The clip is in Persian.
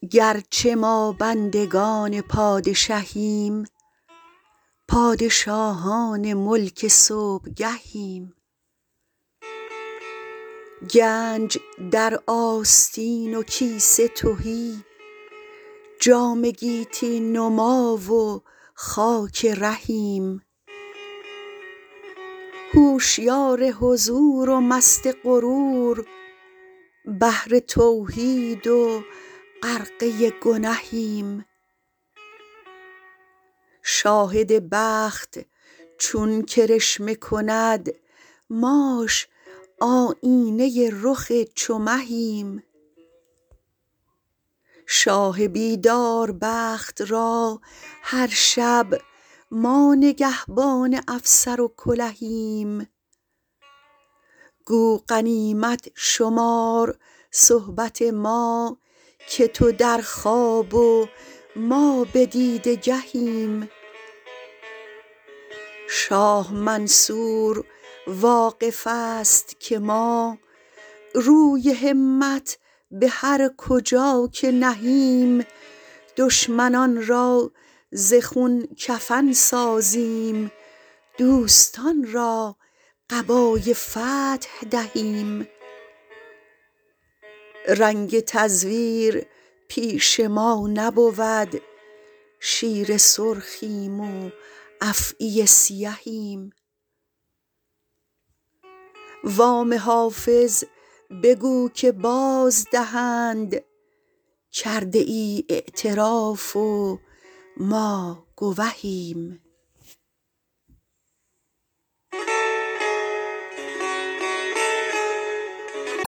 گرچه ما بندگان پادشهیم، پادشاهان ملک صبحگهیم. گنج در آستین و کیسه تهی، جام گیتی نما و خاک رهیم. هوشیار حضور و مست غرور، بحر توحید و غرقه گنهیم. شاهد بخت چون کرشمه کند، ماش آیینه رخ چو مهیم. شاه بیدار بخت را هر شب، ما نگهبان افسر و کلهیم. گو غنیمت شمار صحبت ما، که تو در خواب و ما به دیده گهیم. شاه منصور واقف است که ما، روی همت به هر کجا که نهیم. دشمنان را ز خون کفن سازیم، دوستان را قبای فتح دهیم. رنگ تزویر پیش ما نبود، شیر سرخیم و افعی سیهیم. وام حافظ بگو که باز دهند، کرده ای اعتراف و ما گوهیم.